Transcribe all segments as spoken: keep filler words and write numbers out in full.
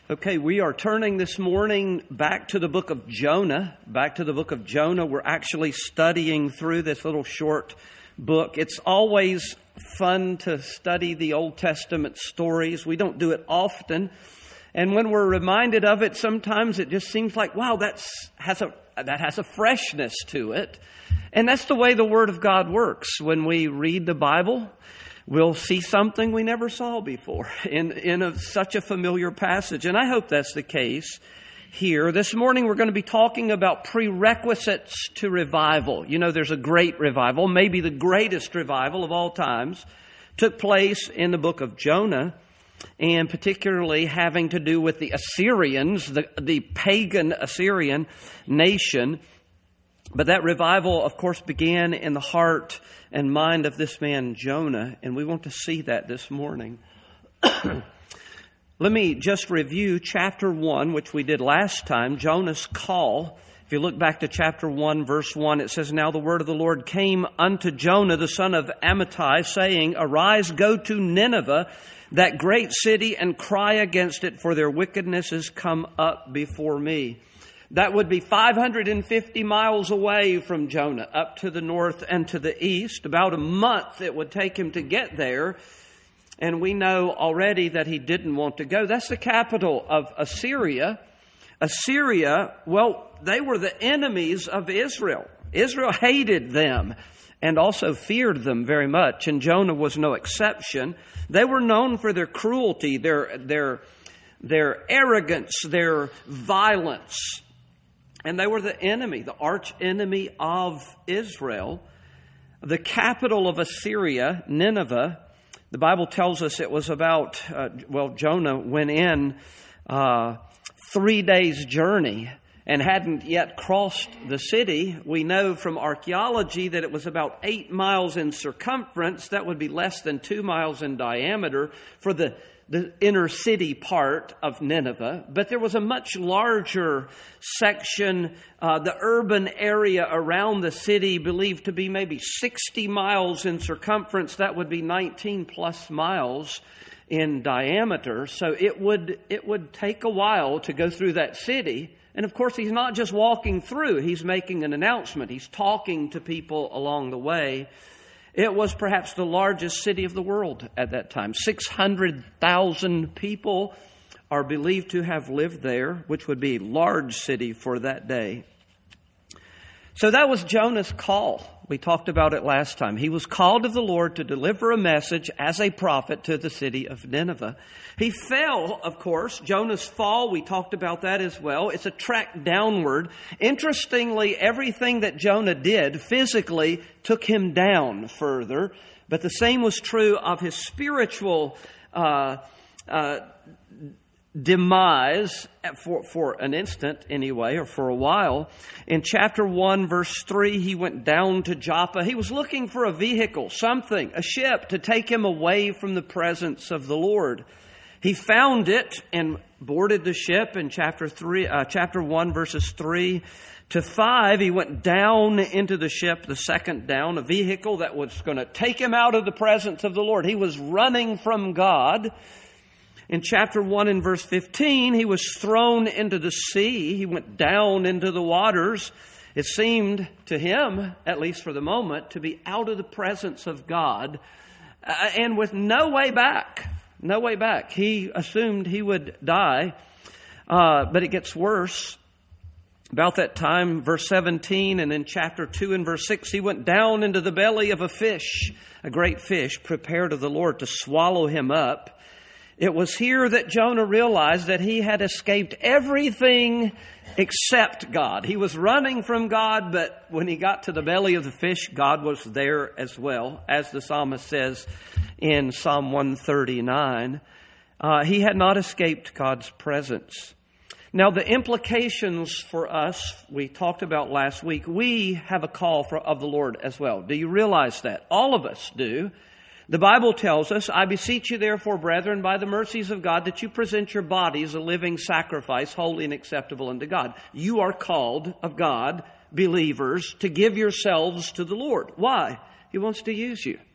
Okay, we are turning this morning back to the book of Jonah. Back to the book of Jonah. We're actually studying through this little short book. It's always fun to study the Old Testament stories. We don't do it often. And when we're reminded of it, sometimes it just seems like, wow, that's has a that has a freshness to it. And that's the way the Word of God works. When we read the Bible, we'll see something we never saw before in, in a, such a familiar passage. And I hope that's the case here. This morning we're going to be talking about prerequisites to revival. You know, there's a great revival, maybe the greatest revival of all times, took place in the book of Jonah, and particularly having to do with the Assyrians, the, the pagan Assyrian nation. But that revival, of course, began in the heart and mind of this man, Jonah, and we want to see that this morning. Let me just review chapter one, which we did last time, Jonah's call. If you look back to chapter one, verse one, it says, "Now the word of the Lord came unto Jonah, the son of Amittai, saying, Arise, go to Nineveh, that great city, and cry against it, for their wickedness is come up before me." That would be five hundred fifty miles away from Jonah, up to the north and to the east. About a month it would take him to get there. And we know already that he didn't want to go. That's the capital of Assyria. Assyria, well, they were the enemies of Israel. Israel hated them and also feared them very much. And Jonah was no exception. They were known for their cruelty, their, their, their arrogance, their violence. And they were the enemy, the arch enemy of Israel. The capital of Assyria, Nineveh, the Bible tells us it was about, uh, well, Jonah went in uh, three days' journey and hadn't yet crossed the city. We know from archaeology that it was about eight miles in circumference. That would be less than two miles in diameter for the the inner city part of Nineveh. But there was a much larger section, uh, the urban area around the city, believed to be maybe sixty miles in circumference. That would be nineteen plus miles in diameter. So it would, it would take a while to go through that city. And of course, he's not just walking through, he's making an announcement. He's talking to people along the way. It was perhaps the largest city of the world at that time. six hundred thousand people are believed to have lived there, which would be a large city for that day. So that was Jonah's call. We talked about it last time. He was called of the Lord to deliver a message as a prophet to the city of Nineveh. He fell, of course. Jonah's fall, we talked about that as well. It's a track downward. Interestingly, everything that Jonah did physically took him down further. But the same was true of his spiritual uh, uh demise for, for an instant anyway, or for a while. In chapter one, verse three, he went down to Joppa. He was looking for a vehicle, something, a ship to take him away from the presence of the Lord. He found it and boarded the ship in chapter three, uh, chapter one, verses three to five. He went down into the ship, the second down, a vehicle that was going to take him out of the presence of the Lord. He was running from God. In chapter one and verse fifteen, he was thrown into the sea. He went down into the waters. It seemed to him, at least for the moment, to be out of the presence of God uh, and with no way back. No way back. He assumed he would die, uh, but it gets worse. About that time, verse seventeen, and in chapter two and verse six, he went down into the belly of a fish, a great fish, prepared of the Lord to swallow him up. It was here that Jonah realized that he had escaped everything except God. He was running from God, but when he got to the belly of the fish, God was there as well. As the psalmist says in Psalm one thirty-nine, uh, he had not escaped God's presence. Now, the implications for us, we talked about last week, we have a call for, of the Lord as well. Do you realize that? All of us do. The Bible tells us, "I beseech you therefore, brethren, by the mercies of God, that you present your bodies a living sacrifice, holy and acceptable unto God." You are called of God, believers, to give yourselves to the Lord. Why? He wants to use you.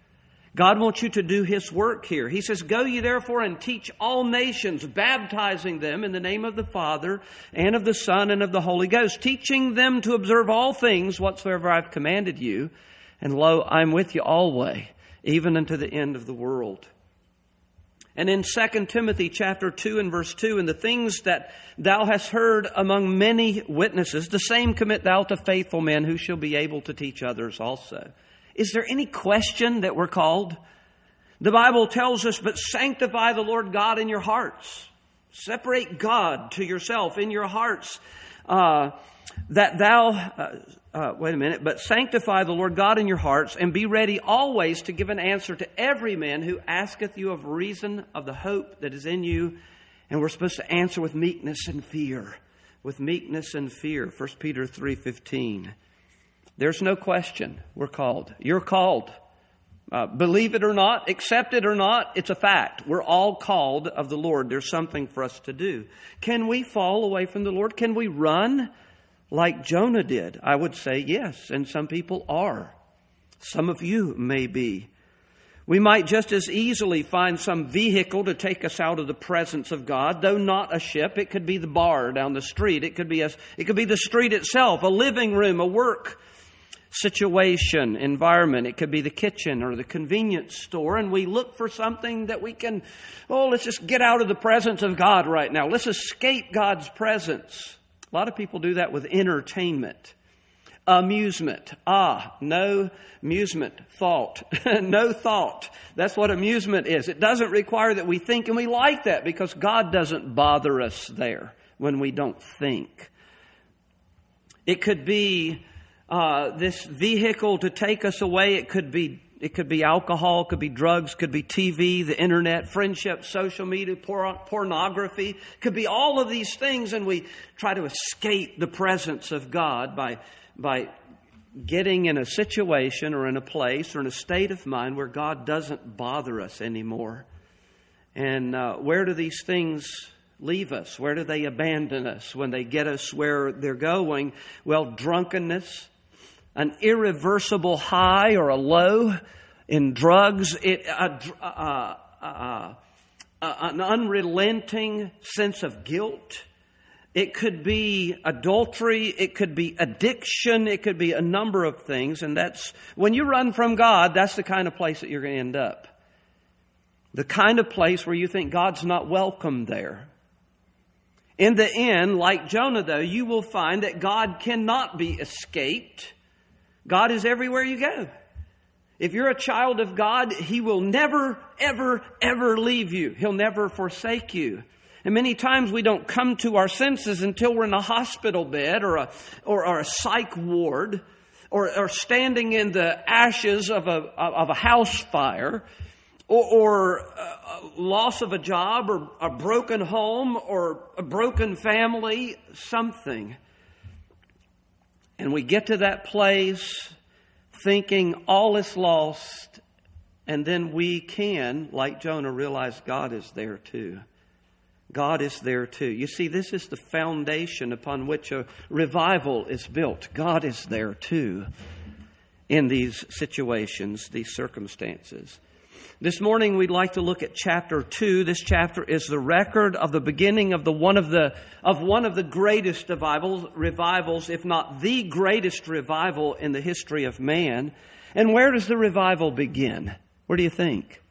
God wants you to do His work here. He says, "Go ye therefore and teach all nations, baptizing them in the name of the Father and of the Son and of the Holy Ghost, teaching them to observe all things whatsoever I've commanded you. And lo, I'm with you always, even unto the end of the world." And in Second Timothy chapter two and verse two, "And the things that thou hast heard among many witnesses, the same commit thou to faithful men who shall be able to teach others also." Is there any question that we're called? The Bible tells us, "But sanctify the Lord God in your hearts." Separate God to yourself in your hearts. Uh, that thou, uh, uh, wait a minute, "But sanctify the Lord God in your hearts, and be ready always to give an answer to every man who asketh you of reason of the hope that is in you." And we're supposed to answer with meekness and fear. With meekness and fear. First Peter three fifteen. There's no question we're called. You're called. Uh, believe it or not, accept it or not, it's a fact. We're all called of the Lord. There's something for us to do. Can we fall away from the Lord? Can we run like Jonah did? I would say yes, and some people are. Some of you may be. We might just as easily find some vehicle to take us out of the presence of God, though not a ship. It could be the bar down the street. It could be a, it could be the street itself, a living room, a work situation, environment. It could be the kitchen or the convenience store, and we look for something that we can, oh, let's just get out of the presence of God right now. Let's escape God's presence. A lot of people do that with entertainment. Amusement. Ah, no amusement. Thought. No thought. That's what amusement is. It doesn't require that we think, and we like that because God doesn't bother us there when we don't think. It could be uh, this vehicle to take us away. It could be It could be alcohol, could be drugs, could be T V, the internet, friendship, social media, por- pornography. Could be all of these things, and we try to escape the presence of God by by getting in a situation or in a place or in a state of mind where God doesn't bother us anymore. And uh, where do these things leave us? Where do they abandon us when they get us where they're going? Well, drunkenness, an irreversible high or a low in drugs, it, uh, uh, uh, uh, an unrelenting sense of guilt. It could be adultery. It could be addiction. It could be a number of things. And that's, when you run from God, that's the kind of place that you're going to end up. The kind of place where you think God's not welcome there. In the end, like Jonah, though, you will find that God cannot be escaped. God is everywhere you go. If you're a child of God, He will never, ever, ever leave you. He'll never forsake you. And many times we don't come to our senses until we're in a hospital bed or a or, or a psych ward or, or standing in the ashes of a of a house fire or, or a loss of a job or a broken home or a broken family, something. And we get to that place thinking all is lost, and then we can, like Jonah, realize God is there too. God is there too. You see, this is the foundation upon which a revival is built. God is there too in these situations, these circumstances. This morning we'd like to look at chapter two. This chapter is the record of the beginning of the one of the of one of the greatest revivals, revivals, if not the greatest revival in the history of man. And where does the revival begin? Where do you think?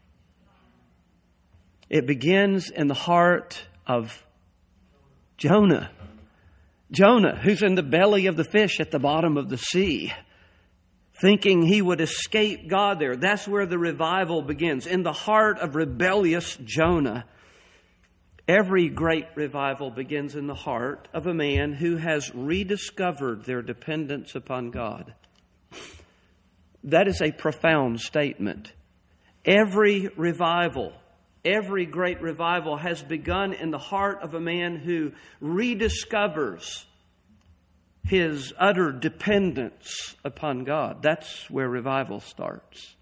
It begins in the heart of Jonah. Jonah, who's in the belly of the fish at the bottom of the sea, thinking he would escape God there. That's where the revival begins, in the heart of rebellious Jonah. Every great revival begins in the heart of a man who has rediscovered their dependence upon God. That is a profound statement. Every revival, every great revival has begun in the heart of a man who rediscovers his utter dependence upon God. That's where revival starts.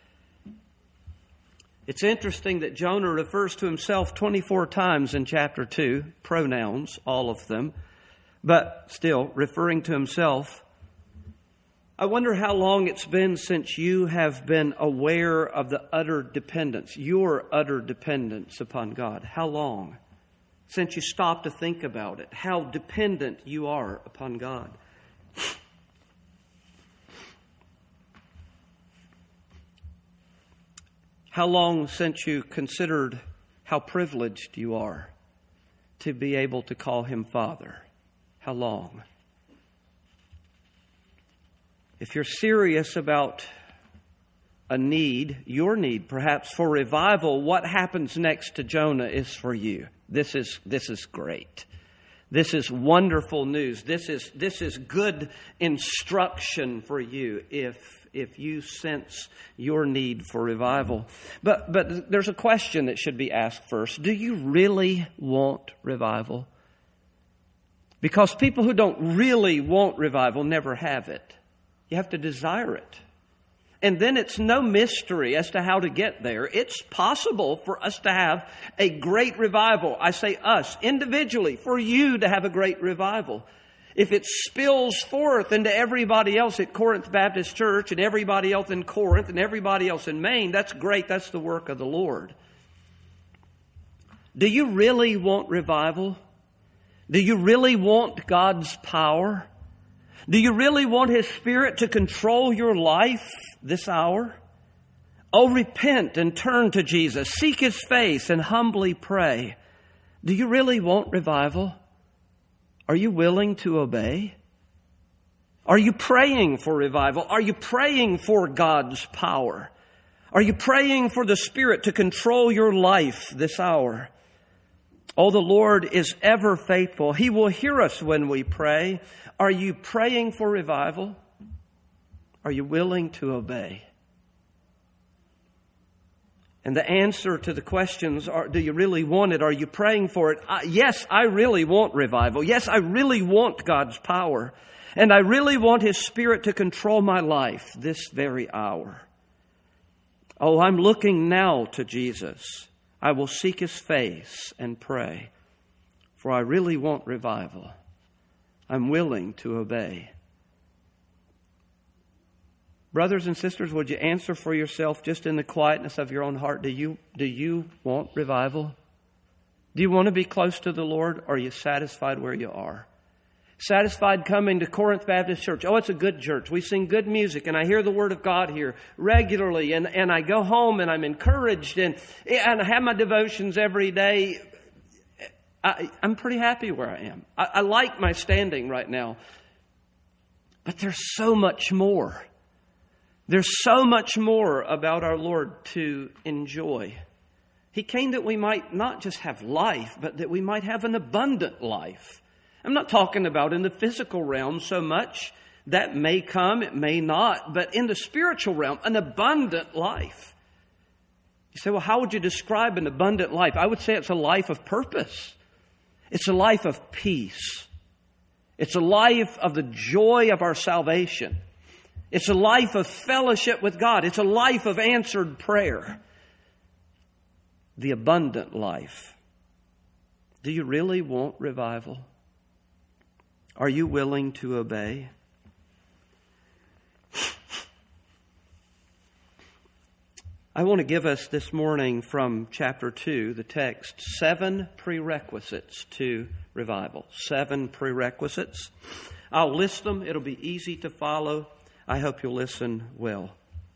It's interesting that Jonah refers to himself twenty-four times in chapter two, pronouns, all of them, but still referring to himself. I wonder how long it's been since you have been aware of the utter dependence, your utter dependence upon God. How long? Since you stopped to think about it, how dependent you are upon God. How long since you considered how privileged you are to be able to call Him Father? How long? If you're serious about a need, your need perhaps for revival, what happens next to Jonah is for you. This is this is great. This is wonderful news. This is this is good instruction for you if if you sense your need for revival. But but there's a question that should be asked first. Do you really want revival? Because people who don't really want revival never have it. You have to desire it. And then it's no mystery as to how to get there. It's possible for us to have a great revival. I say us, individually, for you to have a great revival. If it spills forth into everybody else at Corinth Baptist Church and everybody else in Corinth and everybody else in Maine, that's great. That's the work of the Lord. Do you really want revival? Do you really want God's power? Do you really want His Spirit to control your life this hour? Oh, repent and turn to Jesus. Seek His face and humbly pray. Do you really want revival? Are you willing to obey? Are you praying for revival? Are you praying for God's power? Are you praying for the Spirit to control your life this hour? Oh, the Lord is ever faithful. He will hear us when we pray. Are you praying for revival? Are you willing to obey? And the answer to the questions are, do you really want it? Are you praying for it? Uh, yes, I really want revival. Yes, I really want God's power. And I really want His Spirit to control my life this very hour. Oh, I'm looking now to Jesus. I will seek His face and pray, for I really want revival. I'm willing to obey. Brothers and sisters, would you answer for yourself just in the quietness of your own heart? Do you, do you want revival? Do you want to be close to the Lord? Or are you satisfied where you are? Satisfied coming to Corinth Baptist Church. Oh, it's a good church. We sing good music and I hear the Word of God here regularly. And, and I go home and I'm encouraged and, and I have my devotions every day. I, I'm pretty happy where I am. I, I like my standing right now. But there's so much more. There's so much more about our Lord to enjoy. He came that we might not just have life, but that we might have an abundant life. I'm not talking about in the physical realm so much. That may come, it may not. But in the spiritual realm, an abundant life. You say, well, how would you describe an abundant life? I would say it's a life of purpose. It's a life of peace. It's a life of the joy of our salvation. It's a life of fellowship with God. It's a life of answered prayer. The abundant life. Do you really want revival? Are you willing to obey? I want to give us this morning from chapter two, the text, seven prerequisites to revival. Seven prerequisites. I'll list them. It'll be easy to follow. I hope you'll listen well.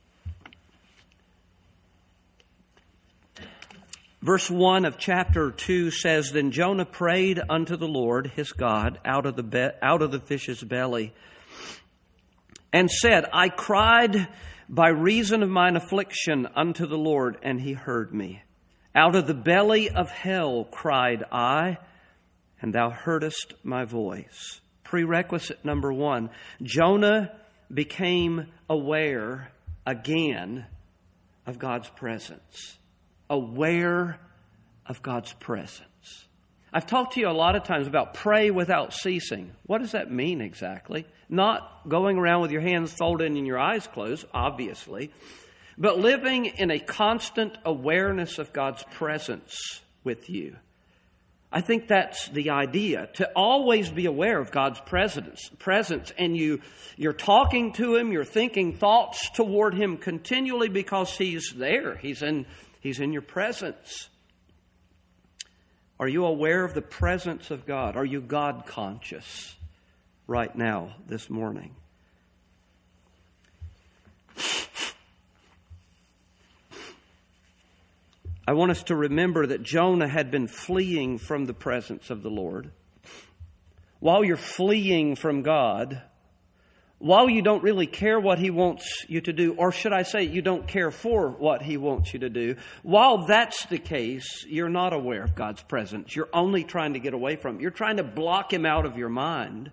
Verse one of chapter two says, Then Jonah prayed unto the Lord his God out of the be- out of the fish's belly, and said, I cried by reason of mine affliction unto the Lord, and He heard me. Out of the belly of hell cried I, and Thou heardest my voice. Prerequisite number one, Jonah became aware again of God's presence. Aware of God's presence. I've talked to you a lot of times about pray without ceasing. What does that mean exactly? Not going around with your hands folded and your eyes closed, obviously, but living in a constant awareness of God's presence with you. I think that's the idea, to always be aware of God's presence, presence, and you, you're talking to Him, you're thinking thoughts toward Him continually because He's there. He's in, He's in your presence. Are you aware of the presence of God? Are you God conscious right now, this morning? I want us to remember that Jonah had been fleeing from the presence of the Lord. While you're fleeing from God, while you don't really care what He wants you to do, or should I say you don't care for what He wants you to do, while that's the case, you're not aware of God's presence. You're only trying to get away from Him. You're trying to block Him out of your mind.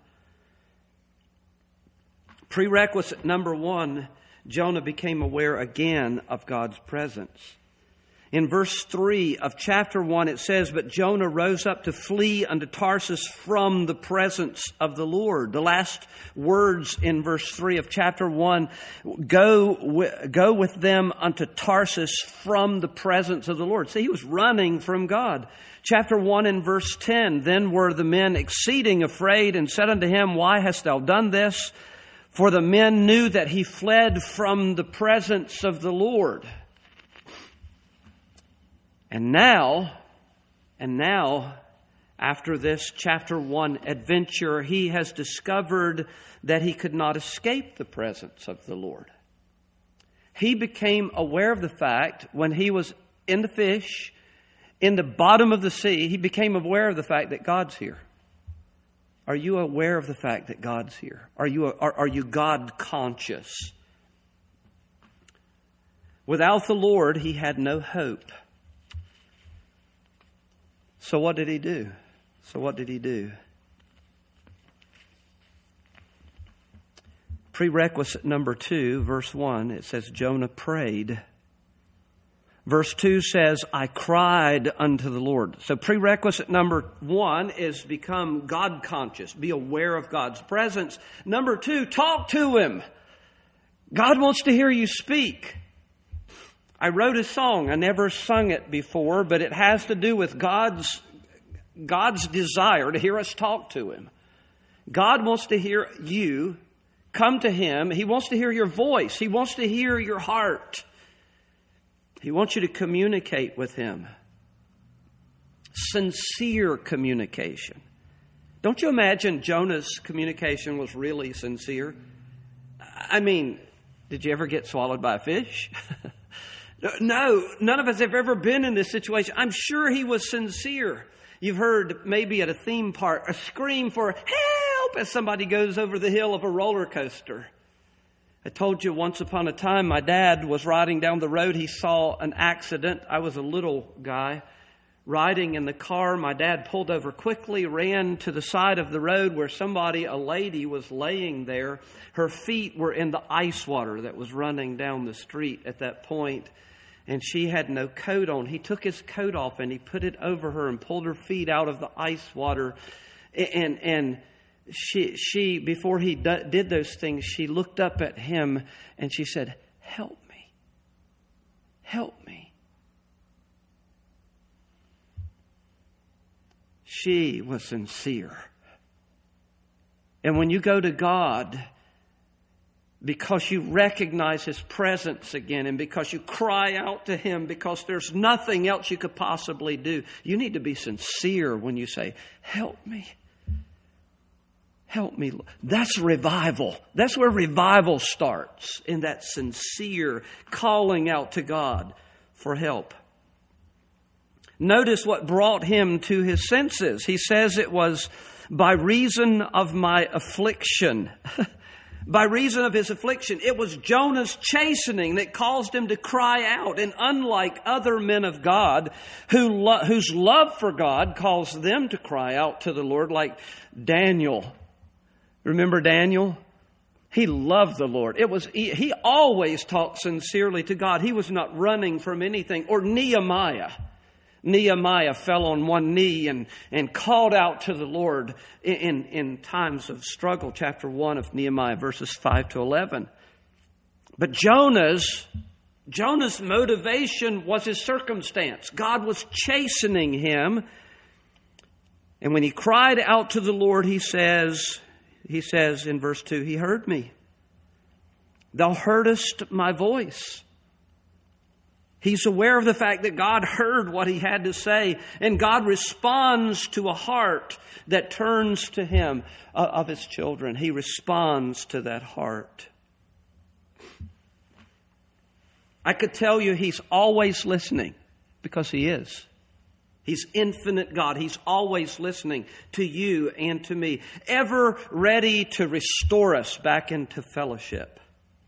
Prerequisite number one, Jonah became aware again of God's presence. In verse three of chapter one, it says, "But Jonah rose up to flee unto Tarsus from the presence of the Lord." The last words in verse three of chapter one, go, go with them unto Tarsus from the presence of the Lord. See, he was running from God. Chapter one and verse ten, "Then were the men exceeding afraid, and said unto him, Why hast thou done this? For the men knew that he fled from the presence of the Lord." And now, and now, after this chapter one adventure, he has discovered that he could not escape the presence of the Lord. He became aware of the fact when he was in the fish, in the bottom of the sea, he became aware of the fact that God's here. Are you aware of the fact that God's here? Are you, are, are you God conscious? Without the Lord, he had no hope. So what did he do? So what did he do? Prerequisite number two, verse one, it says Jonah prayed. Verse two says, I cried unto the Lord. So prerequisite number one is become God conscious. Be aware of God's presence. Number two, talk to Him. God wants to hear you speak. I wrote a song. I never sung it before, but it has to do with God's, God's desire to hear us talk to Him. God wants to hear you come to Him. He wants to hear your voice. He wants to hear your heart. He wants you to communicate with Him. Sincere communication. Don't you imagine Jonah's communication was really sincere? I mean, did you ever get swallowed by a fish? No, none of us have ever been in this situation. I'm sure he was sincere. You've heard maybe at a theme park a scream for help as somebody goes over the hill of a roller coaster. I told you once upon a time my dad was riding down the road. He saw an accident. I was a little guy riding in the car. My dad pulled over quickly, ran to the side of the road where somebody, a lady, was laying there. Her feet were in the ice water that was running down the street at that point. And she had no coat on. He took his coat off and he put it over her and pulled her feet out of the ice water. And and she, she before he d- did those things, she looked up at him and she said, help me. Help me. She was sincere. And when you go to God, because you recognize His presence again and because you cry out to Him because there's nothing else you could possibly do, you need to be sincere when you say, help me. Help me. That's revival. That's where revival starts, in that sincere calling out to God for help. Notice what brought him to his senses. He says it was by reason of my affliction. By reason of his affliction. It was Jonah's chastening that caused him to cry out. And unlike other men of God who lo- whose love for God caused them to cry out to the Lord, like Daniel. Remember Daniel? He loved the Lord. It was he, he always talked sincerely to God. He was not running from anything. Or Nehemiah. Nehemiah fell on one knee and, and called out to the Lord in, in, in times of struggle. Chapter one of Nehemiah, verses five to eleven. But Jonah's, Jonah's motivation was his circumstance. God was chastening him And when he cried out to the Lord, he says, he says in verse two, He heard me. Thou heardest my voice. He's aware of the fact that God heard what he had to say, and God responds to a heart that turns to him uh, of his children. He responds to that heart. I could tell you he's always listening, because he is. He's infinite God. He's always listening to you and to me, ever ready to restore us back into fellowship.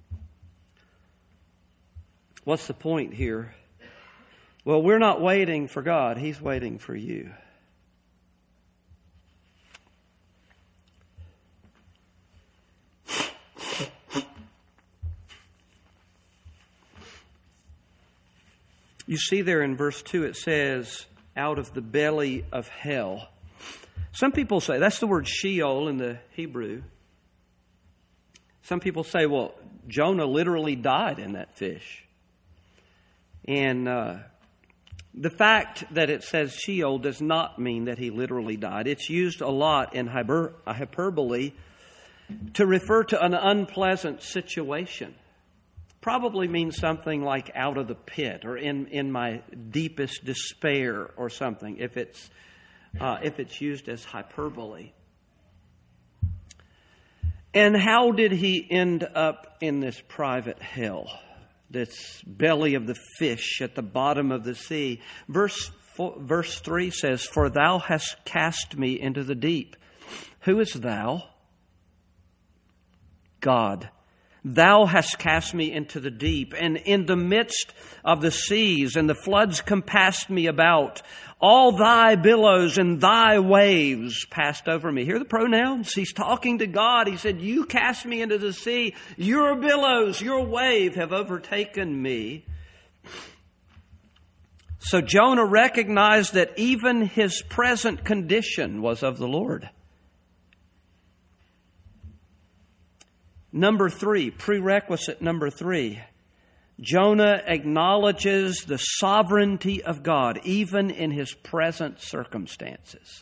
What's the point here? Well, we're not waiting for God. He's waiting for you. You see there in verse two, it says, out of the belly of hell. Some people say, that's the word Sheol in the Hebrew. Some people say, well, Jonah literally died in that fish. And uh, the fact that it says Sheol does not mean that he literally died. It's used a lot in hyper- hyperbole to refer to an unpleasant situation. Probably means something like out of the pit or in, in my deepest despair or something, if it's, uh, if it's used as hyperbole. And how did he end up in this private hell? This belly of the fish at the bottom of the sea. Verse four, verse three says, For thou hast cast me into the deep. Who is thou? God. Thou hast cast me into the deep, and in the midst of the seas, and the floods compassed me about. All thy billows and thy waves passed over me. Hear the pronouns? He's talking to God. He said, you cast me into the sea. Your billows, your wave have overtaken me. So Jonah recognized that even his present condition was of the Lord. Number three, prerequisite number three. Jonah acknowledges the sovereignty of God, even in his present circumstances.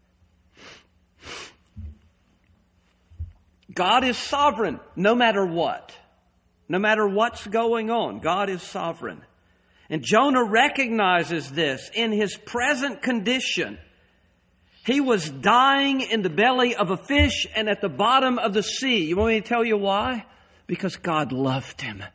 God is sovereign no matter what. No matter what's going on, God is sovereign. And Jonah recognizes this in his present condition. He was dying in the belly of a fish and at the bottom of the sea. You want me to tell you why? Because God loved him.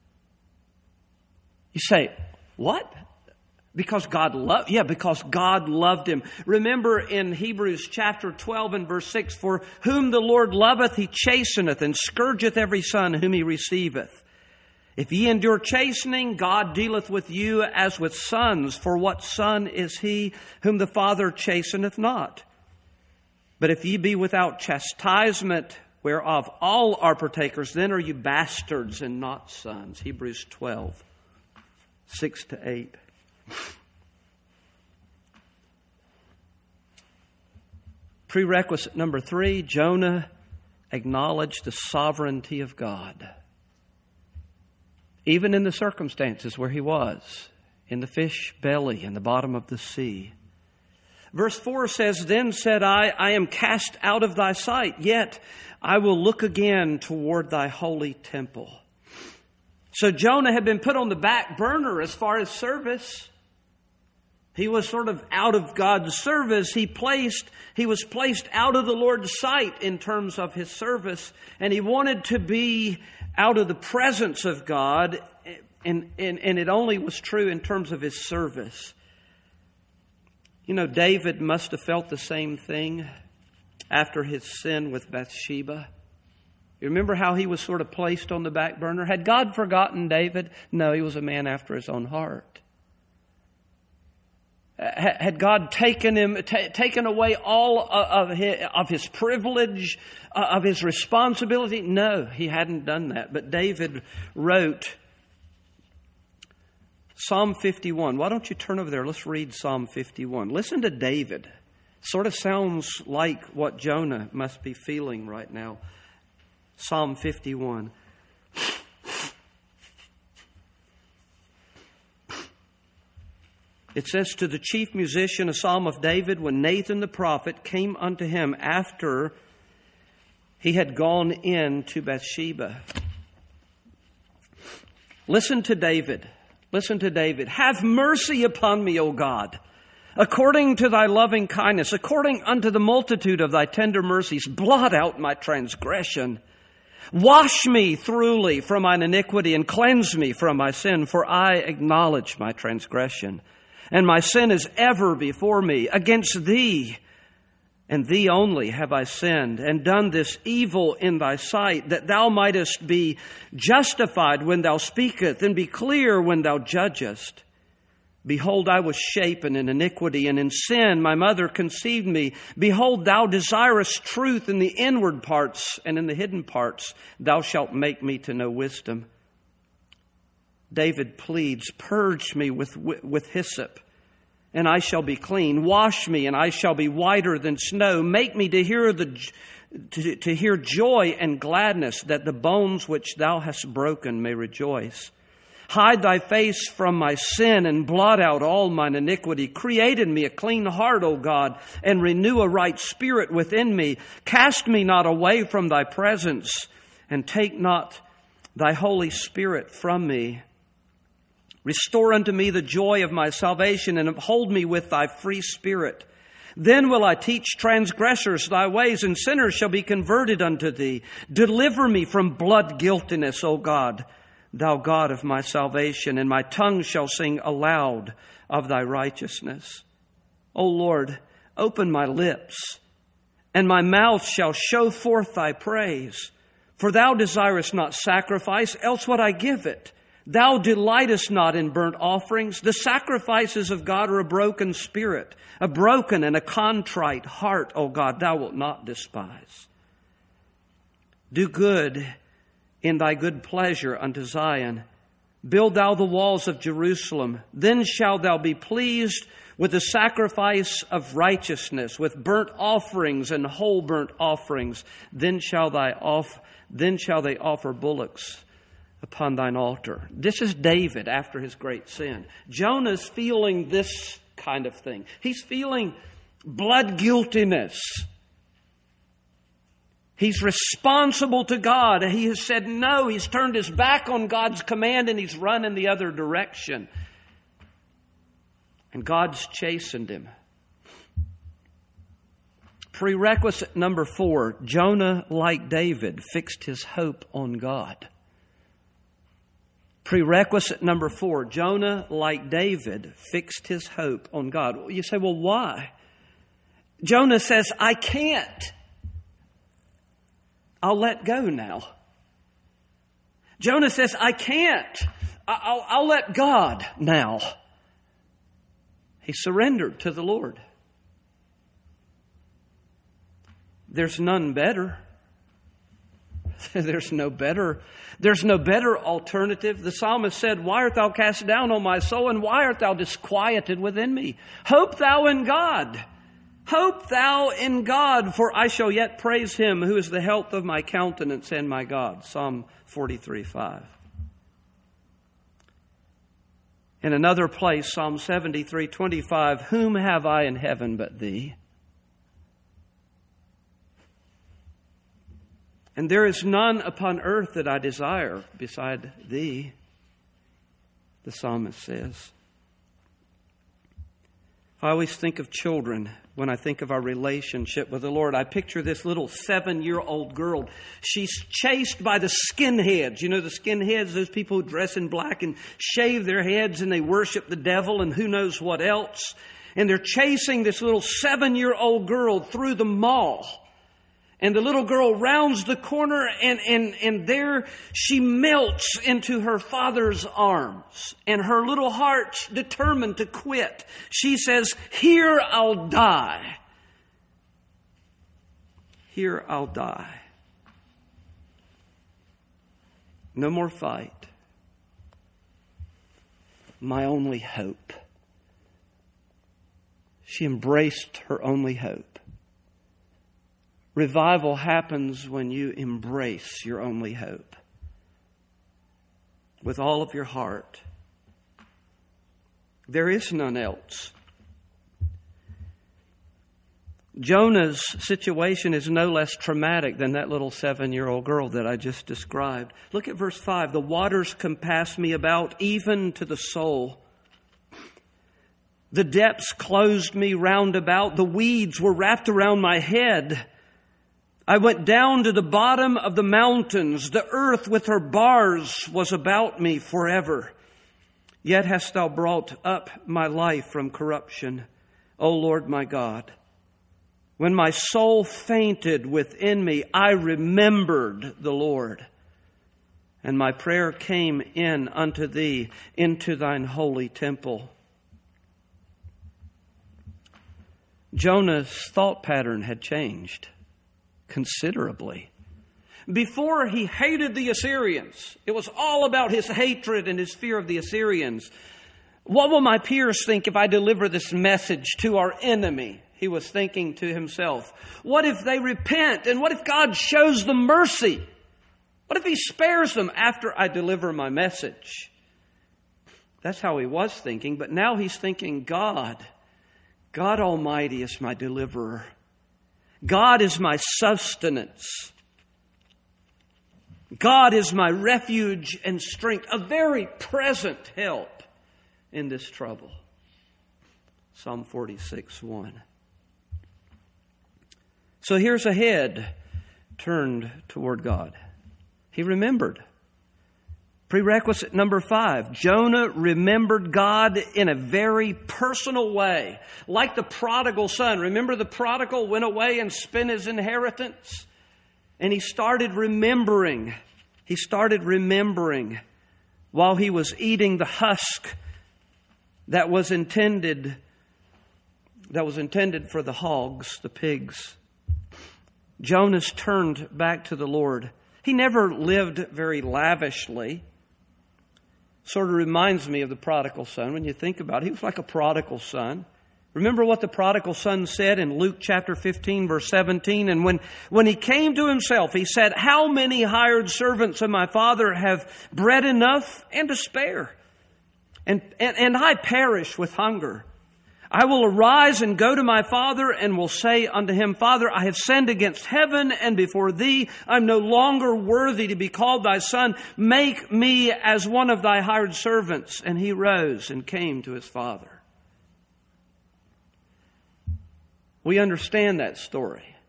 You say, what? Because God loved, yeah, because God loved him. Remember in Hebrews chapter twelve and verse six, For whom the Lord loveth, he chasteneth, and scourgeth every son whom he receiveth. If ye endure chastening, God dealeth with you as with sons. For what son is he whom the Father chasteneth not? But if ye be without chastisement, whereof all are partakers, then are you bastards and not sons. Hebrews twelve, six to eight. Prerequisite number three, Jonah acknowledged the sovereignty of God. Even in the circumstances where he was, in the fish belly, in the bottom of the sea. Verse four says, Then said I, I am cast out of thy sight, yet I will look again toward thy holy temple. So Jonah had been put on the back burner as far as service. He was sort of out of God's service. He placed, he was placed out of the Lord's sight in terms of his service. And he wanted to be out of the presence of God. And, and, and it only was true in terms of his service. You know, David must have felt the same thing after his sin with Bathsheba. You remember how he was sort of placed on the back burner? Had God forgotten David? No, he was a man after his own heart. Had God taken him, t- taken away all of his, of his privilege, uh, of his responsibility? No, he hadn't done that. But David wrote Psalm fifty-one. Why don't you turn over there? Let's read Psalm fifty-one. Listen to David. Sort of sounds like what Jonah must be feeling right now. Psalm fifty-one. It says, to the chief musician, a psalm of David, when Nathan the prophet came unto him after he had gone in to Bathsheba. Listen to David. Listen to David. Have mercy upon me, O God, according to thy loving kindness, according unto the multitude of thy tender mercies. Blot out my transgression. Wash me thoroughly from mine iniquity and cleanse me from my sin, for I acknowledge my transgression, and my sin is ever before me. Against thee and thee only have I sinned, and done this evil in thy sight, that thou mightest be justified when thou speakest, and be clear when thou judgest. Behold, I was shapen in iniquity, and in sin my mother conceived me. Behold, thou desirest truth in the inward parts, and in the hidden parts thou shalt make me to know wisdom. David pleads, purge me with, with hyssop, and I shall be clean. Wash me, and I shall be whiter than snow. Make me to hear the to, to hear joy and gladness, that the bones which thou hast broken may rejoice. Hide thy face from my sin, and blot out all mine iniquity. Create in me a clean heart, O God, and renew a right spirit within me. Cast me not away from thy presence, and take not thy Holy Spirit from me. Restore unto me the joy of my salvation, and uphold me with thy free spirit. Then will I teach transgressors thy ways, and sinners shall be converted unto thee. Deliver me from blood guiltiness, O God, thou God of my salvation, and my tongue shall sing aloud of thy righteousness. O Lord, open my lips, and my mouth shall show forth thy praise. For thou desirest not sacrifice, else would I give it. Thou delightest not in burnt offerings. The sacrifices of God are a broken spirit, a broken and a contrite heart, O God, thou wilt not despise. Do good in thy good pleasure unto Zion. Build thou the walls of Jerusalem. Then shalt thou be pleased with the sacrifice of righteousness, with burnt offerings and whole burnt offerings. Then shall thy off, then shall they offer bullocks upon thine altar. This is David after his great sin. Jonah's feeling this kind of thing. He's feeling blood guiltiness. He's responsible to God. He has said no. He's turned his back on God's command, and he's run in the other direction. And God's chastened him. Prerequisite number four, Jonah, like David, fixed his hope on God. Prerequisite number four, Jonah, like David, fixed his hope on God. You say, well, why? Jonah says, I can't. I'll let go now. Jonah says, I can't. I'll, I'll let God now. He surrendered to the Lord. There's none better. There's no better. There's no better alternative. The psalmist said, why art thou cast down, O my soul, and why art thou disquieted within me? Hope thou in God. Hope thou in God, for I shall yet praise him who is the health of my countenance and my God. Psalm forty-three, five. In another place, Psalm seventy-three, twenty-five, whom have I in heaven but thee? And there is none upon earth that I desire beside thee, the psalmist says. I always think of children when I think of our relationship with the Lord. I picture this little seven-year-old girl. She's chased by the skinheads. You know the skinheads, those people who dress in black and shave their heads and they worship the devil and who knows what else. And they're chasing this little seven-year-old girl through the mall. And the little girl rounds the corner and, and, and there she melts into her father's arms. And her little heart determined to quit. She says, here I'll die. Here I'll die. No more fight. My only hope. She embraced her only hope. Revival happens when you embrace your only hope with all of your heart, There is none else. Jonah's situation is no less traumatic than that little seven-year-old girl that I just described. Look at verse five. The waters compassed me about, even to the soul. The depths closed me round about. The weeds were wrapped around my head. I went down to the bottom of the mountains. The earth with her bars was about me forever. Yet hast thou brought up my life from corruption, O Lord my God. When my soul fainted within me, I remembered the Lord. And my prayer came in unto thee, into thine holy temple. Jonah's thought pattern had changed considerably. Before, he hated the Assyrians. It was all about his hatred and his fear of the Assyrians. What will my peers think if I deliver this message to our enemy? He was thinking to himself. What if they repent? And what if God shows them mercy? What if He spares them after I deliver my message? That's how he was thinking. But now he's thinking, God, God Almighty is my deliverer. God is my sustenance. God is my refuge and strength, a very present help in this trouble. Psalm forty-six, one. So here's a head turned toward God. He remembered. Prerequisite number five, Jonah remembered God in a very personal way. Like the prodigal son. Remember the prodigal went away and spent his inheritance? And he started remembering. He started remembering while he was eating the husk that was intended, that was intended for the hogs, the pigs. Jonah's turned back to the Lord. He never lived very lavishly. Sort of reminds me of the prodigal son. When you think about it, he was like a prodigal son. Remember what the prodigal son said in Luke chapter fifteen, verse seventeen? And when, when he came to himself, he said, how many hired servants of my father have bread enough and to spare? And, and, and I perish with hunger. I will arise and go to my father and will say unto him, Father, I have sinned against heaven and before thee. I'm no longer worthy to be called thy son. Make me as one of thy hired servants. And he rose and came to his father. We understand that story.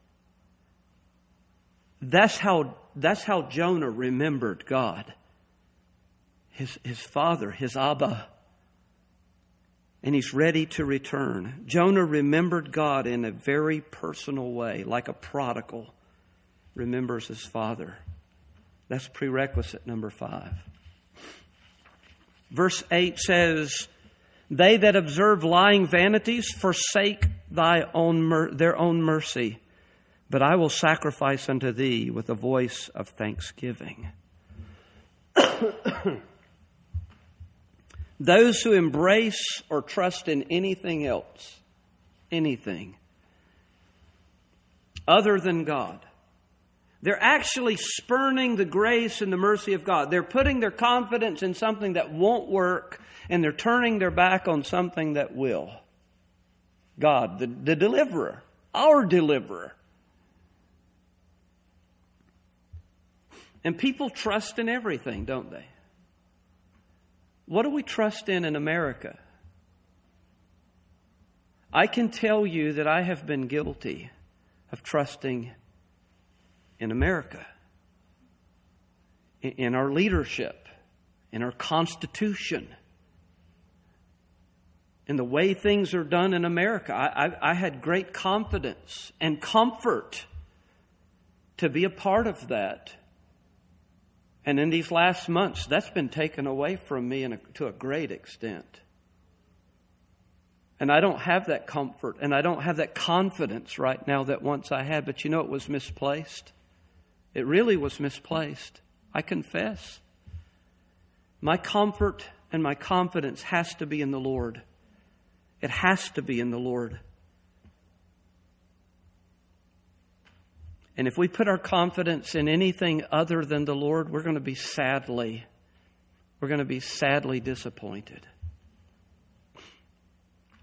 That's how, that's how Jonah remembered God. His, his father, his Abba. And he's ready to return. Jonah remembered God in a very personal way, like a prodigal remembers his father. That's prerequisite number five. Verse eight says, they that observe lying vanities forsake thy own mer- their own mercy, but I will sacrifice unto thee with a voice of thanksgiving. Those who embrace or trust in anything else, anything other than God, they're actually spurning the grace and the mercy of God. They're putting their confidence in something that won't work, and they're turning their back on something that will. God, the, the deliverer, our deliverer. And people trust in everything, don't they? What do we trust in in America? I can tell you that I have been guilty of trusting in America, in our leadership, in our Constitution, in the way things are done in America. I, I, I had great confidence and comfort to be a part of that. And in these last months, that's been taken away from me in a, to a great extent. And I don't have that comfort and I don't have that confidence right now that once I had. But you know, it was misplaced. It really was misplaced. I confess. My comfort and my confidence has to be in the Lord. It has to be in the Lord. And if we put our confidence in anything other than the Lord, we're going to be sadly, we're going to be sadly disappointed.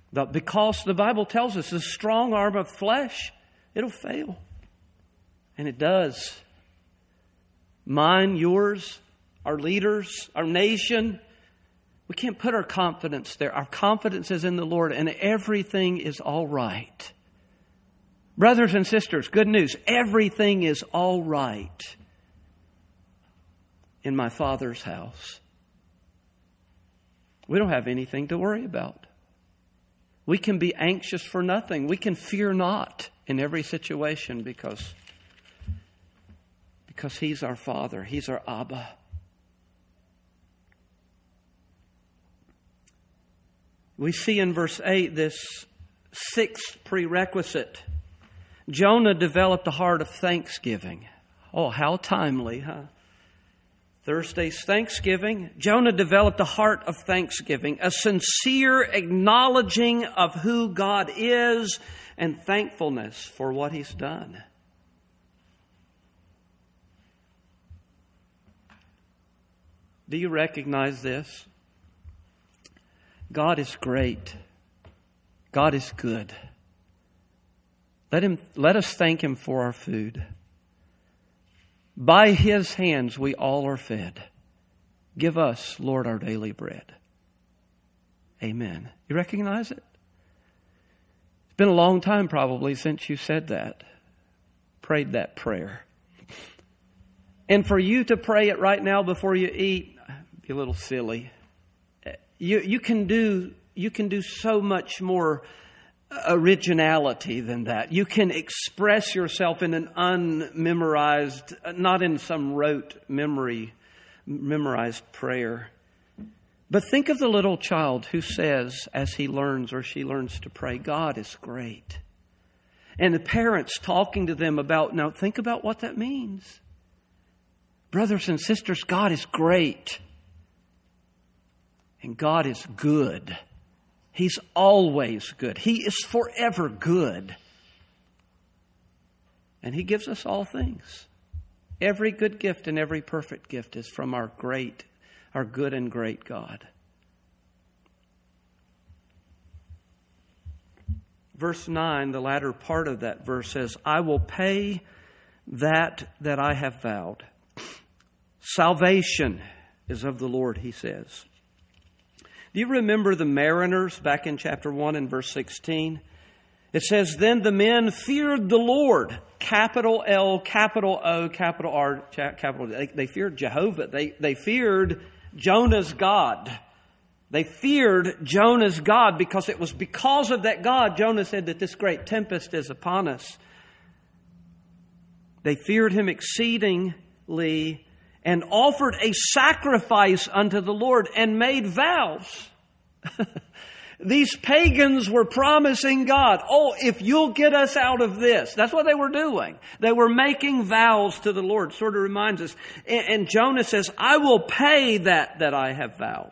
The, because the Bible tells us the strong arm of flesh, it'll fail. And it does. Mine, yours, our leaders, our nation. We can't put our confidence there. Our confidence is in the Lord, and everything is all right. Brothers and sisters, good news. Everything is all right in my Father's house. We don't have anything to worry about. We can be anxious for nothing. We can fear not in every situation because, because He's our Father. He's our Abba. We see in verse eight this sixth prerequisite. Jonah developed a heart of thanksgiving. Oh, how timely, huh? Thursday's Thanksgiving. Jonah developed a heart of thanksgiving, a sincere acknowledging of who God is and thankfulness for what He's done. Do you recognize this? God is great. God is good. Let him, let us thank Him for our food. By His hands we all are fed. Give us, Lord, our daily bread. Amen. You recognize it? It's been a long time probably since you said that, prayed that prayer. And for you to pray it right now before you eat, be a little silly. You, you can do, you can do so much more originality than that. You can express yourself in an unmemorized, not in some rote memory, memorized prayer. But think of the little child who says, as he learns or she learns to pray, God is great. And the parents talking to them about, now think about what that means. Brothers and sisters, God is great. And God is good. He's always good. He is forever good. And He gives us all things. Every good gift and every perfect gift is from our great, our good and great God. Verse nine, the latter part of that verse says, I will pay that that I have vowed. Salvation is of the Lord, He says. Do you remember the mariners back in chapter one and verse sixteen? It says, then the men feared the Lord. Capital L, capital O, capital R, capital D. They, they feared Jehovah. They, they feared Jonah's God. They feared Jonah's God because it was because of that God, Jonah said, that this great tempest is upon us. They feared Him exceedingly and offered a sacrifice unto the Lord and made vows. These pagans were promising God, oh, if you'll get us out of this. That's what they were doing. They were making vows to the Lord. Sort of reminds us. And Jonah says, I will pay that that I have vowed.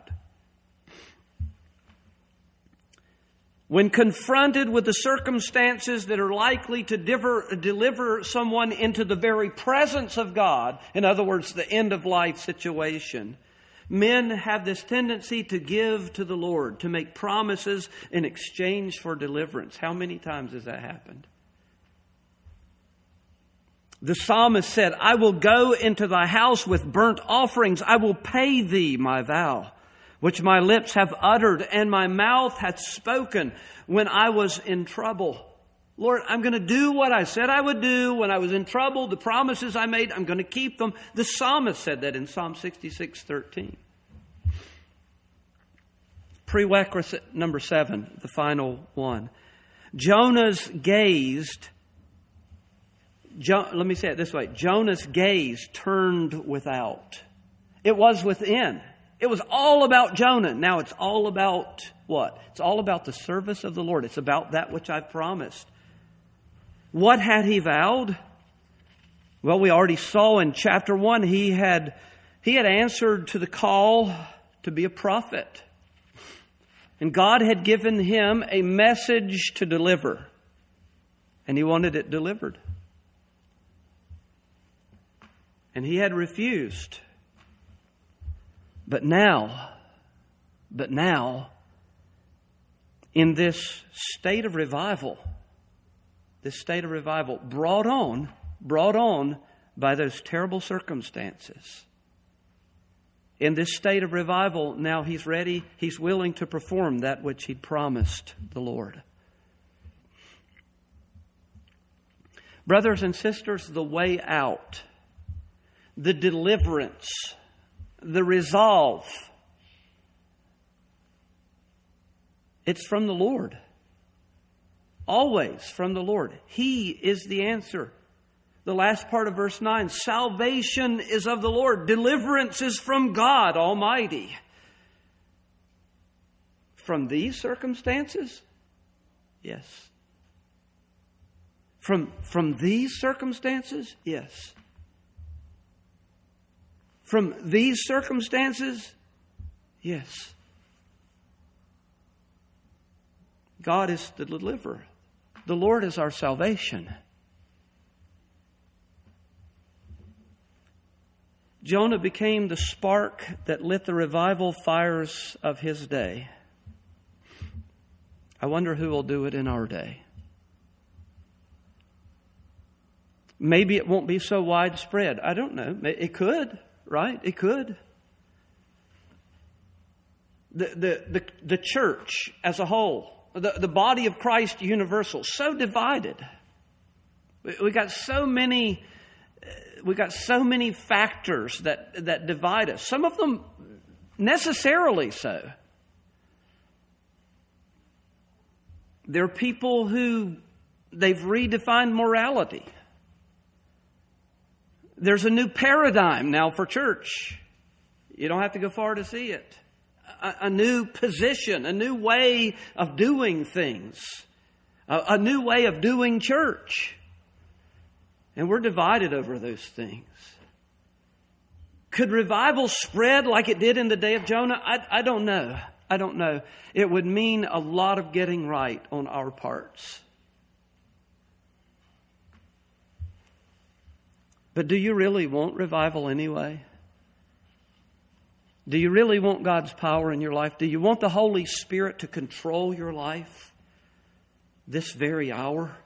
When confronted with the circumstances that are likely to diver, deliver someone into the very presence of God, in other words, the end of life situation, men have this tendency to give to the Lord, to make promises in exchange for deliverance. How many times has that happened? The psalmist said, I will go into thy house with burnt offerings. I will pay thee my vow, which my lips have uttered and my mouth hath spoken when I was in trouble. Lord, I'm going to do what I said I would do when I was in trouble. The promises I made, I'm going to keep them. The psalmist said that in Psalm sixty-six thirteen. Prerequisite number seven, the final one. Jonah's gazed, jo- let me say it this way. Jonah's gaze turned without. It was within. It was all about Jonah. Now it's all about what? It's all about the service of the Lord. It's about that which I've promised. What had he vowed? Well, we already saw in chapter one, he had, he had answered to the call to be a prophet. And God had given him a message to deliver. And he wanted it delivered. And he had refused. But now, but now, in this state of revival, this state of revival brought on, brought on by those terrible circumstances. In this state of revival, now he's ready, he's willing to perform that which he promised the Lord. Brothers and sisters, the way out, the deliverance, the resolve, it's from the Lord. Always from the Lord. He is the answer. The last part of verse nine, salvation is of the Lord. Deliverance is from God Almighty. From these circumstances? Yes. From, from these circumstances? Yes. From these circumstances? Yes. God is the deliverer. The Lord is our salvation. Jonah became the spark that lit the revival fires of his day. I wonder who will do it in our day. Maybe it won't be so widespread. I don't know. It could, right? It could. The, the, the, the church as a whole, the, the body of Christ universal, so divided. We, we got so many, we got so many factors that, that divide us. Some of them necessarily so. There are people who, they've redefined morality. There's a new paradigm now for church. You don't have to go far to see it. A, a new position, a new way of doing things, a, a new way of doing church. And we're divided over those things. Could revival spread like it did in the day of Jonah? I, I don't know. I don't know. It would mean a lot of getting right on our parts. But do you really want revival anyway? Do you really want God's power in your life? Do you want the Holy Spirit to control your life this very hour?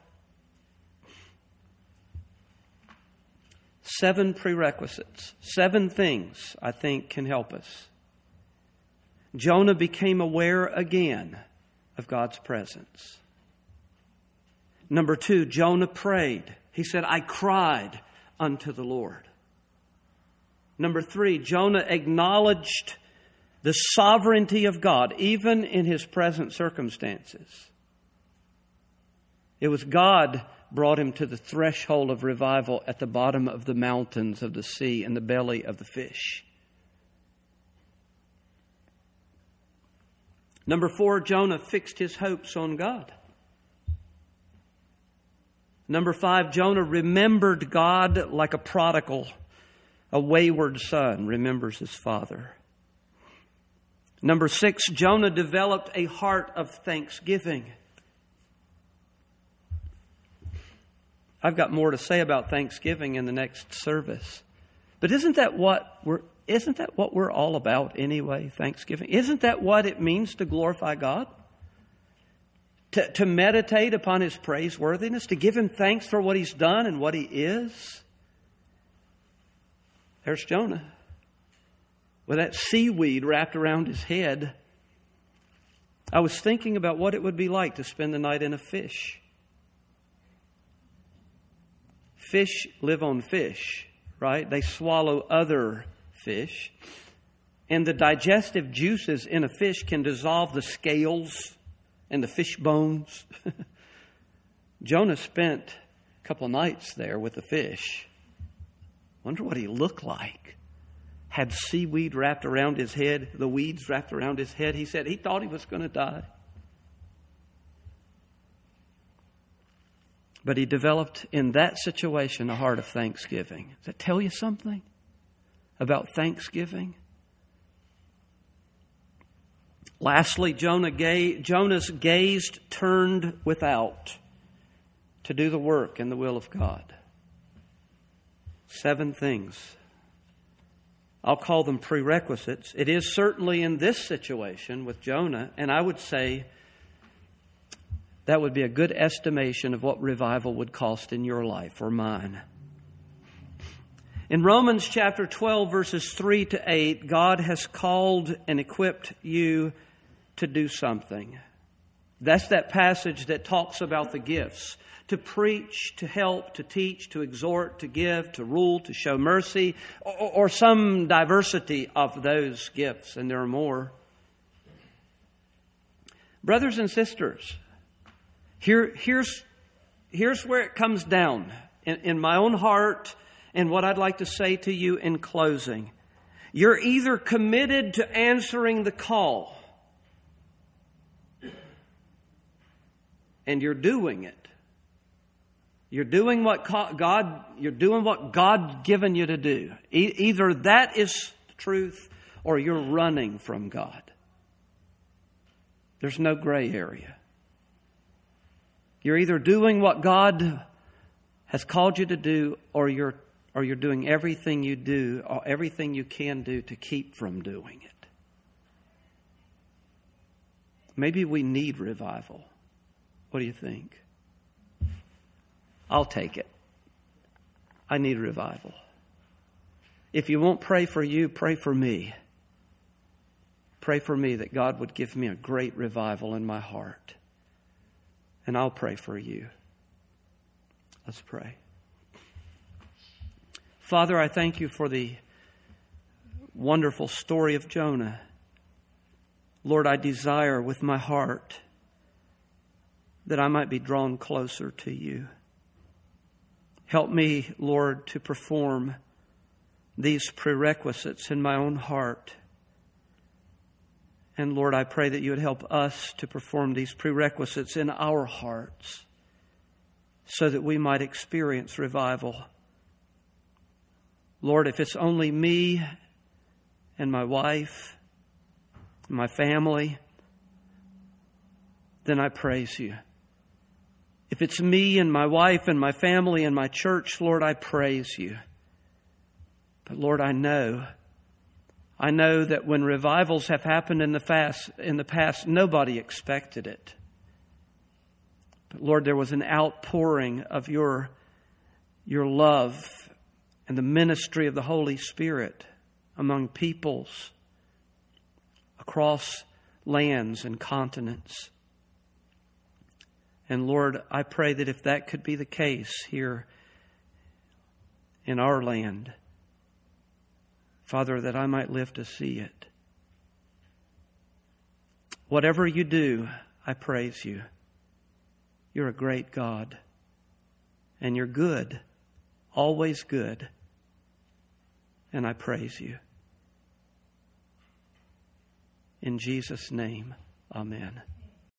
Seven prerequisites, seven things I think can help us. Jonah became aware again of God's presence. Number two, Jonah prayed. He said, I cried unto the Lord. Number three, Jonah acknowledged the sovereignty of God, even in his present circumstances. It was God brought him to the threshold of revival at the bottom of the mountains of the sea and the belly of the fish. Number four, Jonah fixed his hopes on God. Number five, Jonah remembered God like a prodigal, a wayward son remembers his father. Number six, Jonah developed a heart of thanksgiving. I've got more to say about Thanksgiving in the next service. But isn't that what we're isn't that what we're all about anyway, Thanksgiving? Isn't that what it means to glorify God? To, to meditate upon His praiseworthiness, to give Him thanks for what He's done and what He is. There's Jonah with that seaweed wrapped around his head. I was thinking about what it would be like to spend the night in a fish. Fish live on fish, right? They swallow other fish. And the digestive juices in a fish can dissolve the scales and the fish bones. Jonah spent a couple nights there with the fish. Wonder what he looked like. Had seaweed wrapped around his head, the weeds wrapped around his head. He said he thought he was going to die. But he developed in that situation a heart of thanksgiving. Does that tell you something about thanksgiving? Lastly, Jonah ga- Jonah's gaze turned without to do the work and the will of God. Seven things. I'll call them prerequisites. It is certainly in this situation with Jonah, and I would say that would be a good estimation of what revival would cost in your life or mine. In Romans chapter twelve, verses three to eight, God has called and equipped you to do something. That's that passage that talks about the gifts. To preach, to help, to teach, to exhort, to give, to rule, to show mercy, or, or some diversity of those gifts, and there are more. Brothers and sisters, here, here's, here's where it comes down in, in my own heart and what I'd like to say to you in closing. You're either committed to answering the call, and you're doing it. You're doing what God, you're doing what God's given you to do. E- either that is the truth or you're running from God. There's no gray area. You're either doing what God has called you to do or you're, or you're doing everything you do, or everything you can do to keep from doing it. Maybe we need revival. What do you think? I'll take it. I need revival. If you won't pray for you, pray for me. Pray for me that God would give me a great revival in my heart. And I'll pray for you. Let's pray. Father, I thank you for the wonderful story of Jonah. Lord, I desire with my heart that I might be drawn closer to you. Help me, Lord, to perform these prerequisites in my own heart. And Lord, I pray that you would help us to perform these prerequisites in our hearts so that we might experience revival. Lord, if it's only me and my wife, and my family, then I praise you. If it's me and my wife and my family and my church, Lord, I praise you. But Lord, I know, I know that when revivals have happened in the past, in the past, nobody expected it. But Lord, there was an outpouring of your, your love and the ministry of the Holy Spirit among peoples across lands and continents. And Lord, I pray that if that could be the case here in our land, Father, that I might live to see it. Whatever you do, I praise you. You're a great God. And you're good. Always good. And I praise you. In Jesus' name, amen.